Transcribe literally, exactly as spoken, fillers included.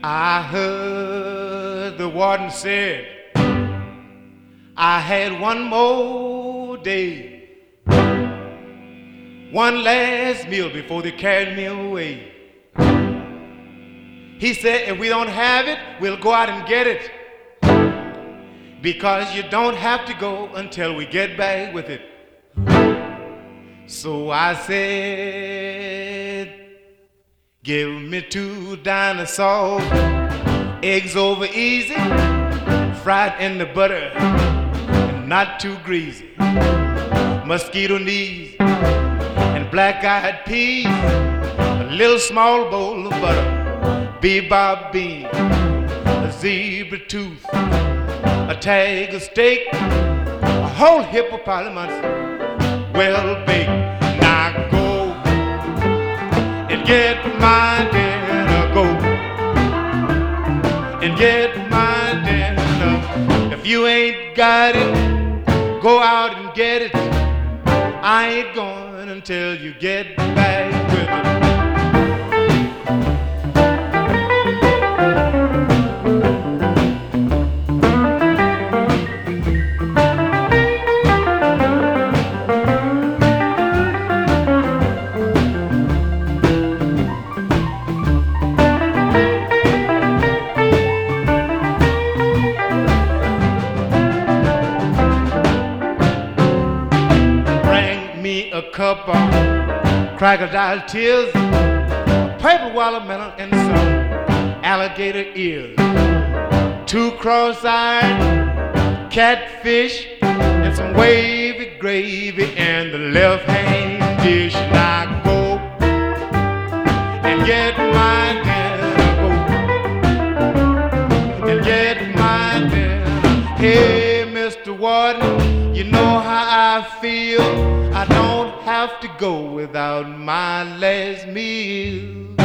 I heard the warden said I had one more day, one last meal before they carried me away. He said, if we don't have it, we'll go out and get it, because you don't have to go until we get back with it. So I said, give me two dinosaurs, eggs over easy, fried in the butter, and not too greasy, mosquito knees, and black-eyed peas, a little small bowl of butter, bebop bean, a zebra tooth, a tiger steak, a whole hippopotamus, well baked. Now go and get my dinner, go and get my dinner. If you ain't got it, go out and get it. I ain't going until you get back with it. A cup of crocodile tears, a purple watermelon, and some alligator ears, two cross-eyed catfish, and some wavy gravy in the left-hand dish. Now go and get my dinner, go and get my dinner. Hey, Mister Warden, you know how I feel. I don't have to go without my last meal.